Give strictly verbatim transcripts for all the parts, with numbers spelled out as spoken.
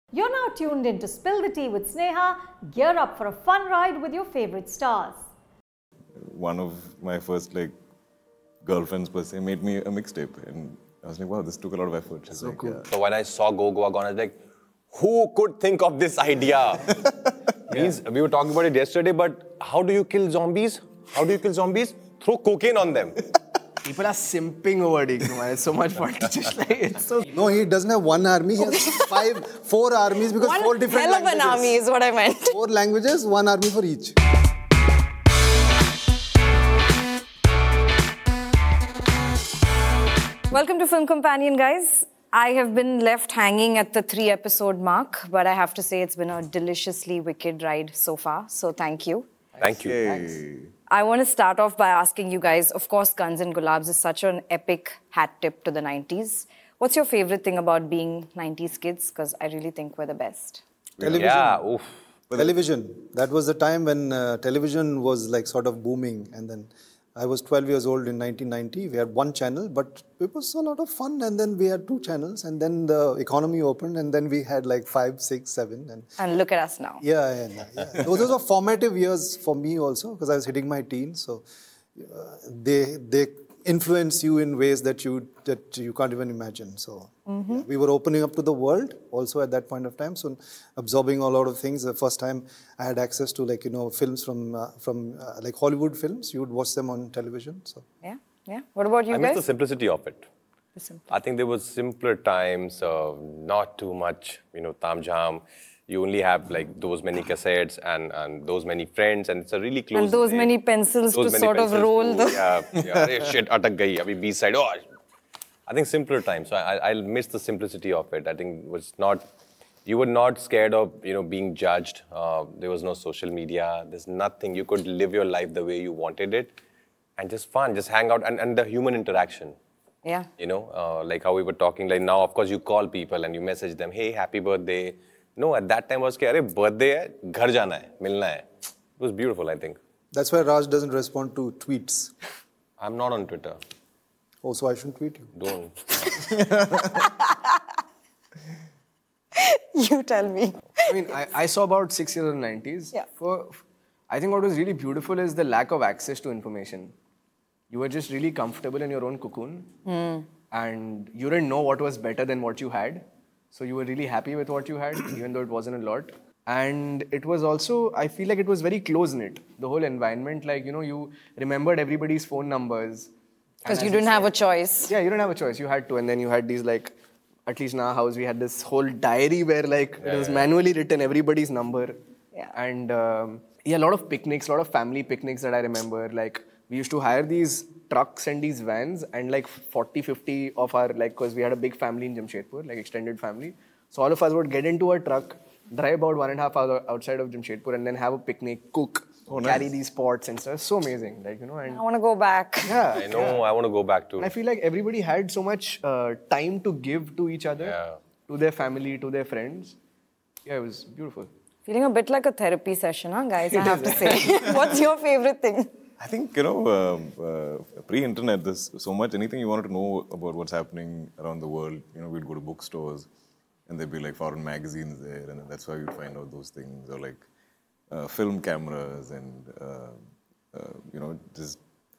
You're now tuned in to Spill the Tea with Sneha. Gear up for a fun ride with your favorite stars. One of my first like girlfriends per se made me a mixtape, and I was like, wow, this took a lot of effort. She's So like, cool. yeah. So when I saw Go Goa Gone, I was like, who could think of this idea? Means we were talking about it yesterday, but how do you kill zombies? How do you kill zombies? Throw cocaine on them. People are simping over Dig Numai. It's so much fun to just like, it's so... No, he doesn't have one army. He has five, four armies because One four different hell of languages. an army is what I meant. Four languages, one army for each. Welcome to Film Companion, guys. I have been left hanging at the three episode mark, but I have to say it's been a deliciously wicked ride so far. So thank you. Thank you. Hey. I want to start off by asking you guys, of course, Guns and Gulabs is such an epic hat tip to the nineties. What's your favorite thing about being nineties kids? Because I really think we're the best. Television. Yeah, oof. Television. That was the time when uh, television was like sort of booming. And then I was twelve years old in nineteen ninety. We had one channel, but it was a lot of fun. And then we had two channels. And then the economy opened. And then we had like five, six, seven. And And look at us now. yeah, yeah, yeah. yeah. Those were formative years for me also because I was hitting my teens. So uh, they they influence you in ways that you that you can't even imagine. So Mm-hmm. yeah, we were opening up to the world also at that point of time. So absorbing a lot of things. The first time I had access to like you know films from uh, from uh, like Hollywood films. You would watch them on television. So Yeah, yeah. What about you I miss guys? the simplicity of it. The simple. I think there was simpler times, uh, not too much, you know, tam jam. You only have like those many cassettes and, and those many friends, and it's a really close. And those knit- many pencils those to many sort of pencils roll to- the- Yeah, yeah. Arey, shit, atak gayi. Abhi B side. Oh, I think simpler times. So I, I'll miss the simplicity of it. I think it was not. You were not scared of you know being judged. Uh, there was no social media. There's nothing. You could live your life the way you wanted it, and just fun, just hang out, and, and the human interaction. Yeah. You know, uh, like how we were talking, like now, of course, you call people and you message them, hey, happy birthday. No, at that time was, कि, अरे birthday है, घर जाना है, मिलना है. It was beautiful, I think. that's why Raj doesn't respond to tweets. I'm not on Twitter. Oh, so I shouldn't tweet you. Don't. You tell me. I mean, I, I saw about six years in the nineties. Yeah. For, I think what was really beautiful is the lack of access to information. You were just really comfortable in your own cocoon. And you didn't know what was better than what you had. So you were really happy with what you had, even though it wasn't a lot. And it was also, I feel like it was very close-knit. The whole environment, like, you know, you remembered everybody's phone numbers. Because And you as didn't have a said- choice. Yeah, you didn't have a choice. You had to. And then you had these, like, at least in our house, we had this whole diary where, like, it was manually written, everybody's number. Yeah. And, um, yeah, a lot of picnics, a lot of family picnics that I remember. Like, we used to hire these trucks and these vans, and like forty, fifty of our, like, because we had a big family in Jamshedpur, like extended family. So all of us would get into a truck, drive about one and a half hours outside of Jamshedpur, and then have a picnic, cook, carry these pots and stuff. So amazing, like, you know. And I want to go back. yeah, I know, I want to go back to. and I feel like everybody had so much uh, time to give to each other, Yeah. to their family, to their friends. Yeah, it was beautiful. Feeling a bit like a therapy session, huh, guys? I have to say. What's your favorite thing? I think, you know, um, uh, pre-internet, there's so much, anything you wanted to know about what's happening around the world, you know, we'd go to bookstores and there'd be like foreign magazines there, and that's why you'd find out those things, or like uh, film cameras and, uh, uh, you know, just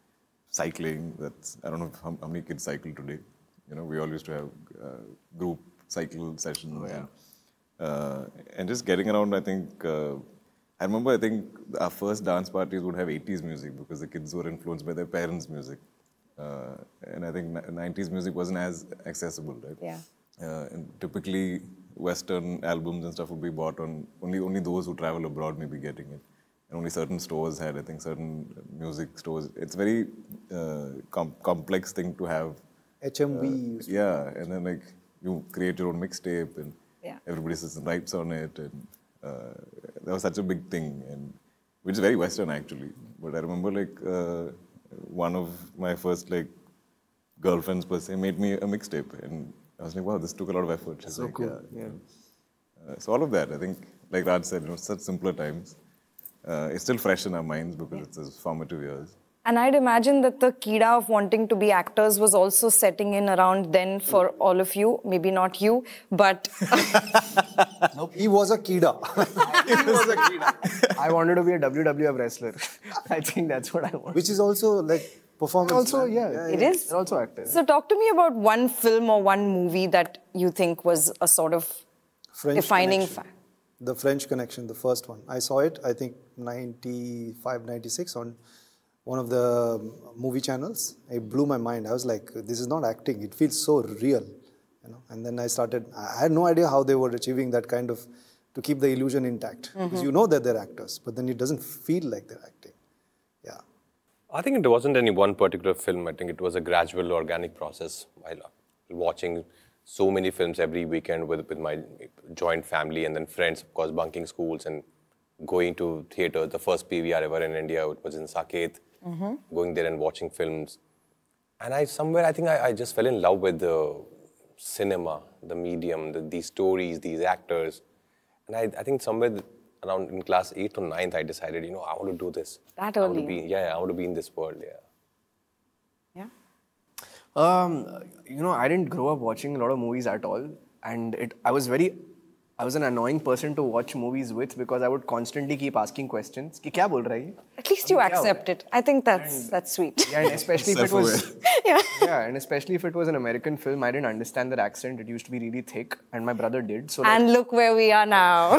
cycling. That's, I don't know how, how many kids cycle today. You know, we all used to have uh, group cycle sessions. And, uh, and just getting around, I think, uh, I remember, I think our first dance parties would have eighties music because the kids were influenced by their parents' music. Uh, and I think nineties music wasn't as accessible, right? Yeah. Uh, and typically, Western albums and stuff would be bought on, only only those who travel abroad may be getting it. And only certain stores had, I think, certain music stores. It's a very uh, com- complex thing to have. H M V. Yeah, and then like, you create your own mixtape and Yeah. everybody sits and writes on it. And uh, that was such a big thing, and which is very Western actually. But I remember like uh, one of my first like girlfriends per se made me a mixtape, and I was like, wow, this took a lot of effort. She's So like, cool, yeah. Uh, so all of that, I think, like Raj said, you know, such simpler times. Uh, it's still fresh in our minds because it's those formative years. And I'd imagine that the kida of wanting to be actors was also setting in around then for all of you. Maybe not you, but Nope. He was a kida. He was a kid. I wanted to be a W W F wrestler. I think that's what I want. Which is also like performance. Also, man. yeah, It is? They're also actors. So talk to me about one film or one movie that you think was a sort of French defining Connection. fact. The French Connection, the first one. I saw it, I think, ninety-five, ninety-six on one of the movie channels. It blew my mind. I was like, this is not acting. It feels so real. You know? And then I started, I had no idea how they were achieving that kind of, to keep the illusion intact. Mm-hmm. Because you know that they're actors, but then it doesn't feel like they're acting. Yeah. I think it wasn't any one particular film. I think it was a gradual, organic process. I love watching so many films every weekend with, with my joint family and then friends, of course, bunking schools and going to theaters. The first P V R ever in India was in Saket, mm-hmm. going there and watching films. And I somewhere, I think I, I just fell in love with the cinema, the medium, the, these stories, these actors. And I, I think somewhere around in class eighth or ninth, I decided, you know, I want to do this. That I want to early? be, yeah, I want to be in this world, yeah. Yeah. Um, you know, I didn't grow up watching a lot of movies at all, and it. I was very, I was an annoying person to watch movies with because I would constantly keep asking questions. कि क्या बोल रहा है ये? At least you क्या हो रहा है? accept it. I think that's that's sweet. Yeah, and especially if it was, Self-aware. Yeah. yeah, and especially if it was an American film, I didn't understand their accent. It used to be really thick, and my brother did. So, like, And look where we are now.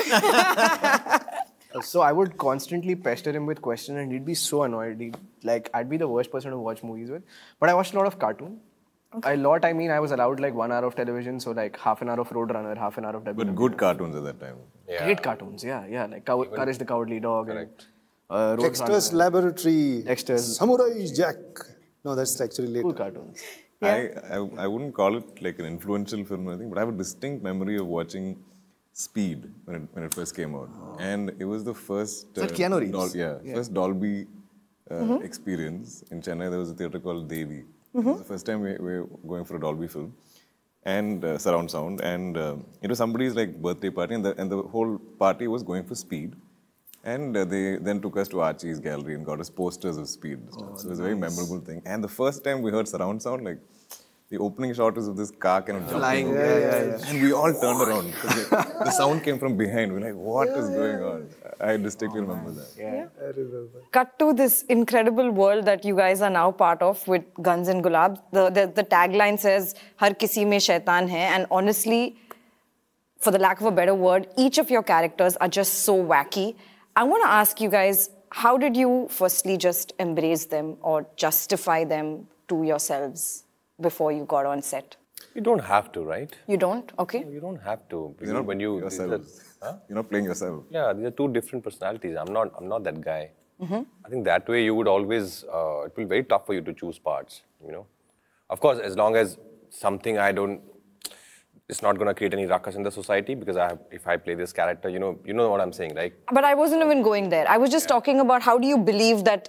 so I would constantly pester him with questions, and he'd be so annoyed. He'd, like, I'd be the worst person to watch movies with. But I watched a lot of cartoon. A lot, I mean, I was allowed like one hour of television, so like half an hour of Roadrunner, half an hour of W W F. But good cartoons at that time. Yeah. Great cartoons, yeah, yeah, like Cow- Courage the Cowardly Dog. Correct. And, uh, Roadrunner. Dexter's Laboratory. Dexter's. Samurai Jack. No, that's actually later. Cool cartoons. I, I I wouldn't call it like an influential film or anything, but I have a distinct memory of watching Speed when it, when it first came out, and it was the first that Keanu Reeves? Dol- yeah, Yeah. first Dolby uh, experience in Chennai. There was a theater called Devi. It was the first time we, we were going for a Dolby film and uh, surround sound, and uh, it was somebody's like birthday party, and the and the whole party was going for Speed. And uh, they then took us to Archie's gallery and got us posters of Speed. And stuff. So it was a very memorable thing. And the first time we heard surround sound, like the opening shot was of this car kind of jumping. Flying, over. yeah, yeah, yeah. And we all turned around. 'cause The, the sound came from behind. We're like, what is going on? I distinctly remember that. Yeah. Cut to this incredible world that you guys are now part of with Guns and Gulabs. The, the, the tagline says, Har kisi mein shaitan hai. And honestly, for the lack of a better word, each of your characters are just so wacky. I want to ask you guys, how did you firstly just embrace them or justify them to yourselves before you got on set? You don't have to, right? You don't? Okay. You don't have to. You're not when you yourself. You're not playing yourself. Yeah, these are two different personalities. I'm not. I'm not that guy. I think that way you would always. Uh, it will be very tough for you to choose parts. You know, of course, as long as something I don't. It's not going to create any ruckus in the society because I have, if I play this character, you know, you know what I'm saying, right? But I wasn't even going there. I was just talking about how do you believe that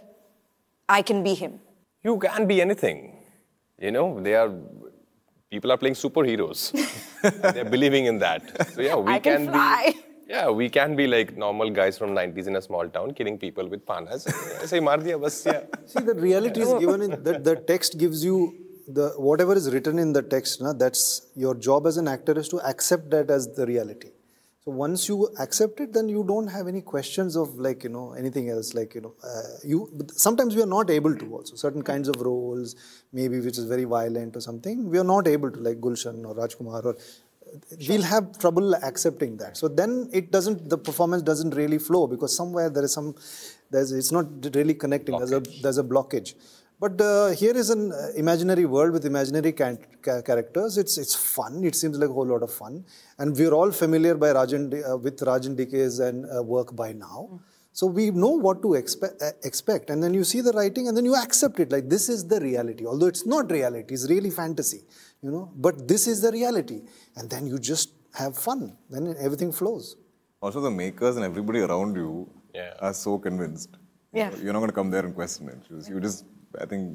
I can be him? You can be anything. You know, they are. People are playing superheroes. They're believing in that. So yeah, we I can fly. be. Yeah, we can be like normal guys from nineties in a small town killing people with panas. ऐसे ही मार दिया बस, yeah. See, the reality is given in that the text gives you the whatever is written in the text. Na, that's your job as an actor is to accept that as the reality. So once you accept it, then you don't have any questions of like you know anything else. Like you know, uh, you sometimes we are not able to also certain kinds of roles, maybe which is very violent or something. We are not able to like Gulshan or Rajkumar or. We'll have trouble accepting that. So then it doesn't, the performance doesn't really flow because somewhere there is some, there's, it's not really connecting. There's a, there's a blockage. But uh, here is an uh, imaginary world with imaginary can- ca- characters. It's it's fun. It seems like a whole lot of fun. And we're all familiar by Rajan, uh, with Rajan D K's and uh, work by now. Mm. So we know what to expe- uh, expect. And then you see the writing and then you accept it. Like this is the reality. Although it's not reality, it's really fantasy. You know, but this is the reality. And then you just have fun. Then everything flows. Also, the makers and everybody around you Yeah. are so convinced. Yeah. You're not going to come there and question it. You just, you just, I think,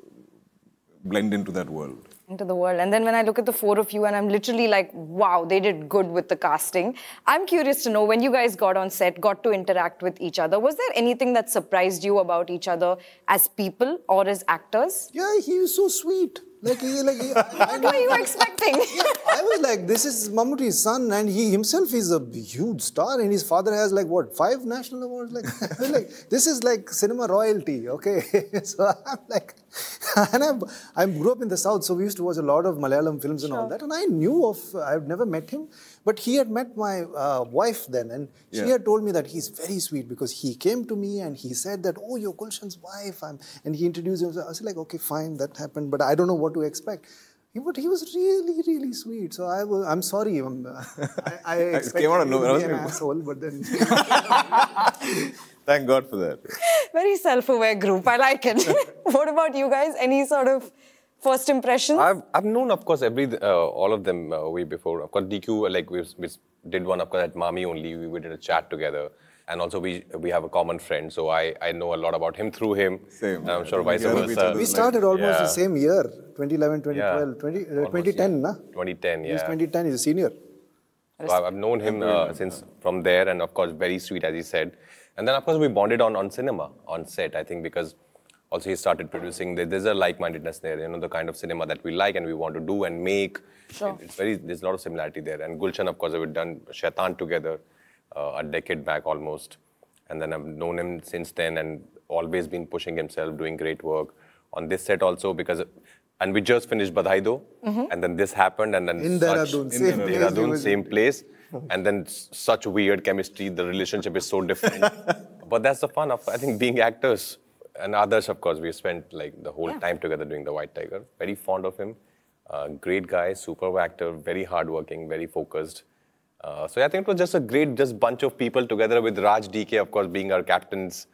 blend into that world. Into the world. And then when I look at the four of you and I'm literally like, wow, they did good with the casting. I'm curious to know, when you guys got on set, got to interact with each other, was there anything that surprised you about each other as people or as actors? Yeah, he was so sweet. Like, he, like he, I, I What were you expecting? I was like, this is Mammootty's son, and he himself is a huge star, and his father has like what, five national awards? Like, I was like, this is like cinema royalty, okay? So I'm like, and I'm, I grew up in the South, so we used to watch a lot of Malayalam films and all that, and I knew of, I've never met him, but he had met my uh, wife then, and she Yeah. had told me that he's very sweet because he came to me and he said that, oh, you're Gulshan's wife, I'm, and he introduced himself. I was like, okay, fine, that happened, but I don't know what to expect. He, but he was really, really sweet. So I was, I'm sorry. I'm, uh, I, I expected came out of him to nowhere. I be was an like, asshole, but then... Thank God for that. Very self-aware group. I like it. What about you guys? Any sort of first impressions? I've, I've known, of course, every uh, all of them uh, way before. Of course, D Q, like we, we did one, of course, at Mami only. We, we did a chat together. And also, we we have a common friend, so I, I know a lot about him through him. Same. And I'm sure We vice hear of each versa. other. we started almost Yeah. the same year, twenty eleven, twenty twelve, Yeah. twenty, uh, Almost, twenty ten, yeah. na? twenty ten, He's yeah. twenty ten, he's a senior. So I've I've known him uh, since from there, and of course, very sweet, as he said. And then, of course, we bonded on, on cinema, on set, I think, because also he started producing. There- There's a like-mindedness there, you know, the kind of cinema that we like and we want to do and make. Sure. It's very, there's a lot of similarity there. And Gulshan, of course, we've done Shaitan together uh, a decade back almost. And then I've known him since then and always been pushing himself, doing great work. On this set also, because, and we just finished Badhai Do, and then this happened, and then In such, Dehradun, in same place we Dehradun, was- same place, and then s- such weird chemistry, the relationship is so different. But that's the fun of, I think, being actors. And others, of course, we spent like the whole Yeah. time together doing The White Tiger. Very fond of him. Uh, great guy, superb actor, very hardworking, very focused. Uh, so I think it was just a great just bunch of people together with Raj D K, of course, being our captains.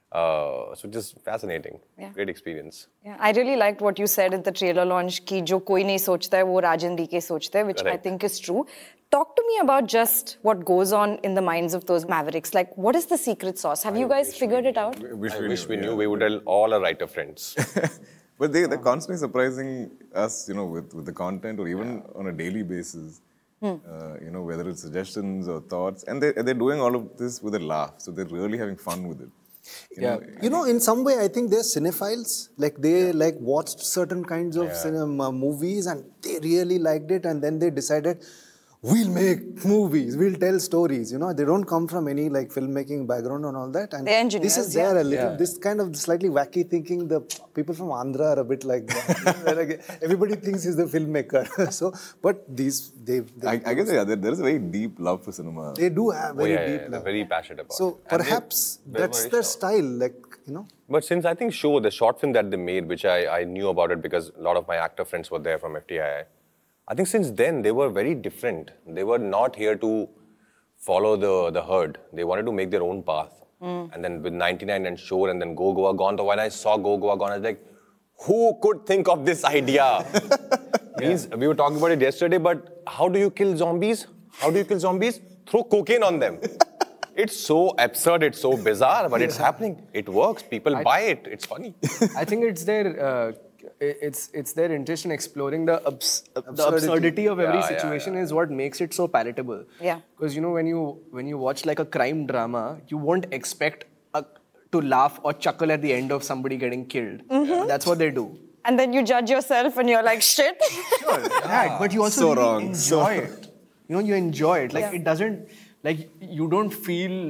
Uh, so just fascinating. Yeah. Great experience. Yeah, I really liked what you said at the trailer launch कि जो कोई नहीं सोचता है वो राजन D के सोचता है, which I Correct. think is true. Talk to me about just what goes on in the minds of those mavericks. Like, what is the secret sauce? Have you guys figured it out? Wish I we wish knew, we knew. yeah. We would tell all our writer friends. But they, they're constantly surprising us, you know, with, with the content or even on a daily basis. Uh, you know, whether it's suggestions or thoughts. And they, they're doing all of this with a laugh. So they're really having fun with it. You Yeah. know, You know, in some way, I think they're cinephiles. Like, they like watched certain kinds of cinema movies and they really liked it. And then they decided, we'll make movies, we'll tell stories. You know, they don't come from any like filmmaking background and all that. And They're this engineers, is there yeah. a little, Yeah. this kind of slightly wacky thinking. The people from Andhra are a bit like that. They're like, everybody thinks he's the filmmaker. So, but these, they, they, I, I guess yeah, there, there is a very deep love for cinema. they do have Oh, very yeah, yeah, deep they're love. very passionate about So it. And they- perhaps they're that's very their sharp. style, like, you know. But since I think show, the short film that they made, which I, I knew about it because a lot of my actor friends were there from F T I I, I think since then they were very different. They were not here to follow the, the herd. They wanted to make their own path. And then with ninety-nine and Shore and then Go Goa Gone, so when I saw Go Goa Gone, I was like, who could think of this idea? Means we were talking about it yesterday, but how do you kill zombies? How do you kill zombies? Throw cocaine on them. It's so absurd, it's so bizarre, but it's happening. It works. People buy it. It's funny. I think it's their uh, i- it's it's their interest in exploring the abs- the Absurdity. absurdity of every Yeah, yeah, situation is what makes it so palatable. Yeah. Because you know when you when you watch like a crime drama, you won't expect a, to laugh or chuckle at the end of somebody getting killed. That's what they do. And then you judge yourself and you're like, shit. Sure, yeah, but you also So really wrong, enjoy it. You know, you enjoy it. Like Yeah. it doesn't, like you don't feel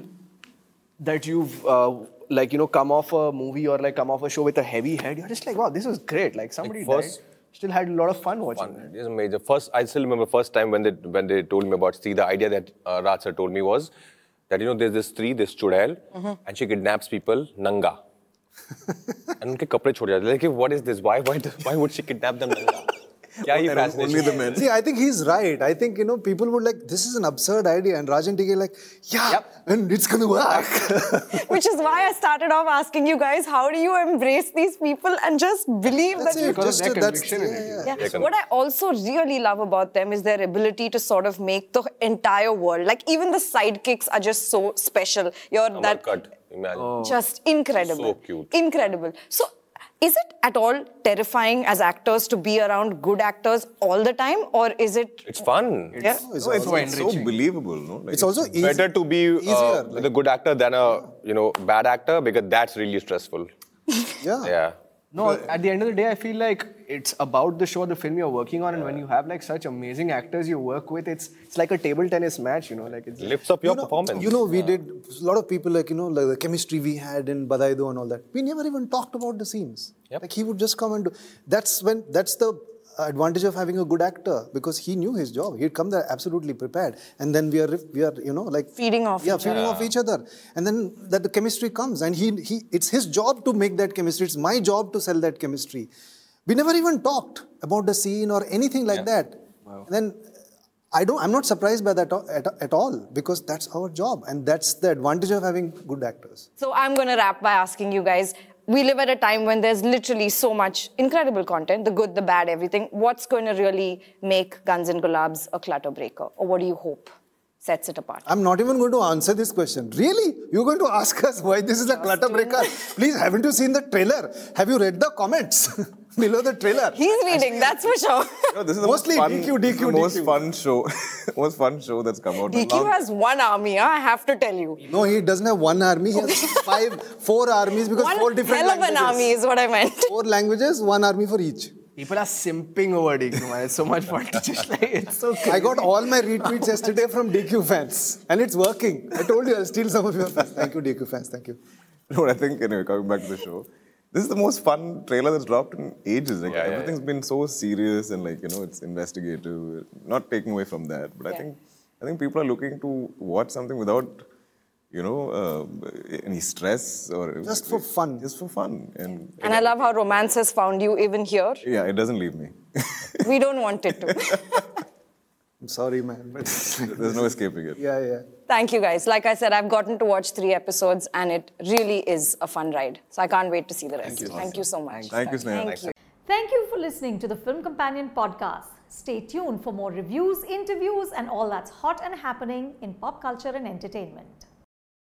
that you've uh, like you know come off a movie or like come off a show with a heavy head. You're just like, wow, this was great. Like somebody first- died, still had a lot of fun watching Fun. it. It is amazing. First, I still remember first time when they when they told me about. See, the idea that uh, Raj sir told me was that you know there's this tree, this chudail, and she kidnaps people nanga. and उनके कपड़े छोड़ जाते हैं. Like, what is this? Why why why would she kidnap them nanga? क्या ये And fascination only the है? men. See, I think he's right. I think, you know, people would like, this is an absurd idea. And Rajan T K like, yeah, and it's going to work. Which is why I started off asking you guys, how do you embrace these people and just believe That's that you it. Because Just of their uh, that's, conviction in yeah, it, yeah. Yeah. They What I also really love about them is their ability to sort of make the entire world, like even the sidekicks are just so special. You're Amar that cut. Imagine. just incredible. So cute. Incredible. So is it at all terrifying as actors to be around good actors all the time, or is it? It's fun. Yeah. It's, No, it's, also, it's so believable, no? Like, it's also easy, Better to be uh, easier. with a good actor than a you know bad actor because that's really stressful. yeah. Yeah. No, at the end of the day, I feel like it's about the show, the film you're working on, and when you have like such amazing actors you work with, it's it's like a table tennis match, you know, like it's Lifts up your you know, performance. You know, we did a lot of people like you know like the chemistry we had in Badaido and all that. We never even talked about the scenes. Yep. Like he would just come and do. That's when that's the advantage of having a good actor, because he knew his job. He'd come there absolutely prepared, and then we are we are you know like Feeding off yeah each feeding other. off each other, and then that the chemistry comes, and he he it's his job to make that chemistry. It's my job to sell that chemistry. We never even talked about the scene or anything like Yeah. that. And then I don't. I'm not surprised by that at, at all, because that's our job, and that's the advantage of having good actors. So I'm going to wrap by asking you guys, we live at a time when there's literally so much incredible content, the good, the bad, everything. What's going to really make Guns and Gulabs a clutter breaker? Or what do you hope sets it apart? I'm not even going to answer this question. Really? You're going to ask us why this is a clutter breaker? Please, haven't you seen the trailer? Have you read the comments below the trailer? He's reading, that's for sure. No, this is the Mostly most fun, D Q, D Q, this is the most D Q. fun show, most fun show that's come out. D Q Now- has one army, huh? I have to tell you. No, he doesn't have one army. He has five, four armies, because One four different hell of languages. an army is what I meant. Four languages, one army for each. people are simping over D Q, man. It's so much fun to just like it's so crazy. I got all my retweets yesterday from D Q fans, and it's working. I told you I'll steal some of your fans. Thank you, D Q fans. Thank you. No, I think, anyway, coming back to the show, this is the most fun trailer that's dropped in ages. Like, Yeah, yeah, everything's been so serious and, like, you know, it's investigative. Not taking away from that, but I Yeah. think I think people are looking to watch something without, you know, uh, any stress or Just for fun. Just for fun, and And I love how romance has found you even here. yeah, it doesn't leave me. We don't want it to. I'm sorry, man, but There's no escaping it. yeah, yeah. Thank you guys. Like I said, I've gotten to watch three episodes and it really is a fun ride. So I can't wait to see the rest. Thank you, so much. Thank you, Sneha. Thank you. Thank you for listening to the Film Companion podcast. Stay tuned for more reviews, interviews, and all that's hot and happening in pop culture and entertainment.